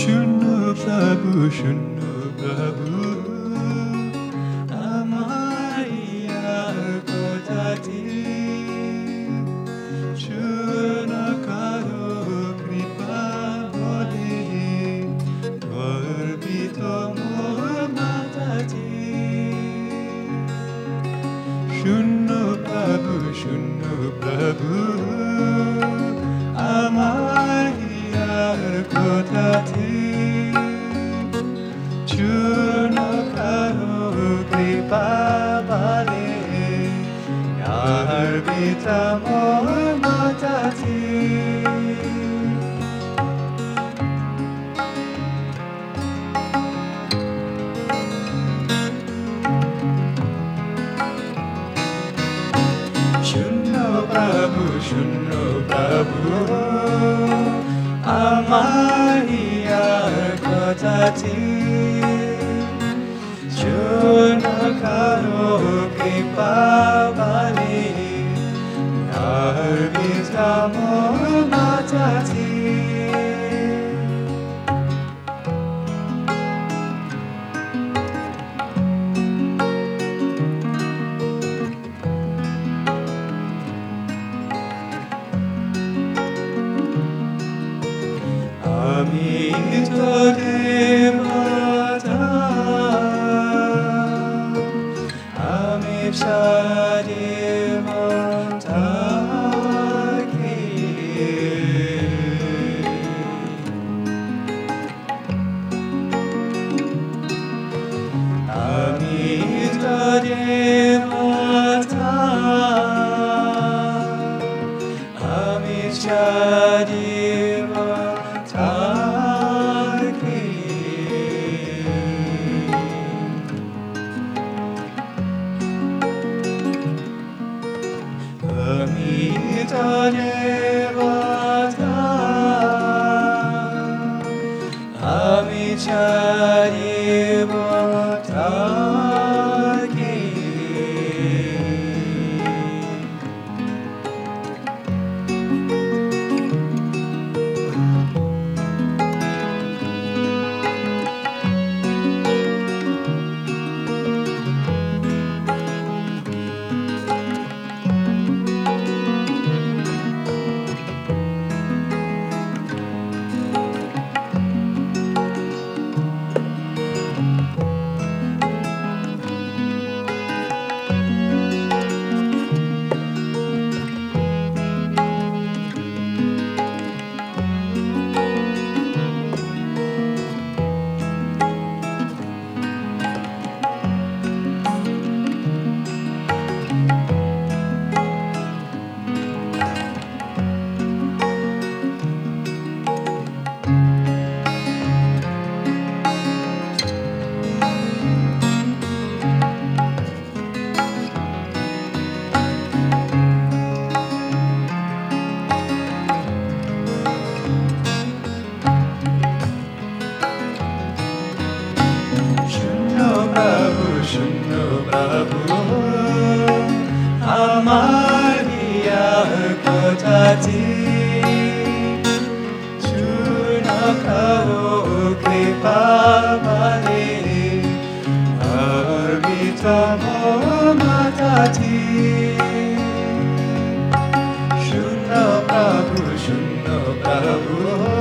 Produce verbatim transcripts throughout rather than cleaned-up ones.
শুনো প্রভু শুনো প্রভু আমার ইয়ার কথাটি শুনো করো কৃপা বলে গর্বিত মোর মাতাজি শুনো প্রভু শুনো প্রভু আমার ইয়ার কথাটি শুনো করো কৃপা বলে গর্বিত মোর মাতাজি শুনো প্রভু শুনো প্রভু আমার ইয়ার কথাটি শুনো করো কৃপা বলে গর্বিত মোর মাতাজি আমি তোদের মাতা আমি চাঁদের মাতাকে আমি তোদের মাতা আমি চাঁদের মাতাকে আমি তোদের মাতা আমি চাঁদের মাতাকে প্রভু শুনো প্রভু আমার ইয়ার কথাটি শুনো করো কৃপা বলে গর্বিত মোর মাতাজি শুনো প্রভু শুনো প্রভু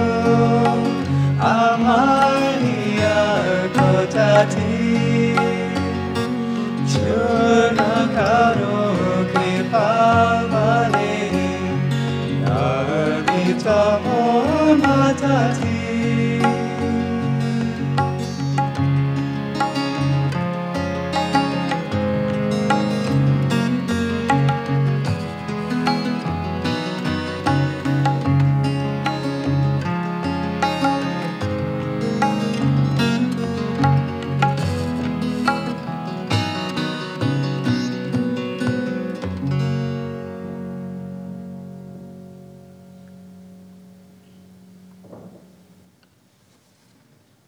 আমার ইয়ার কথাটি শুনো করো কৃপা বলে গর্বিত মোর মাতাজি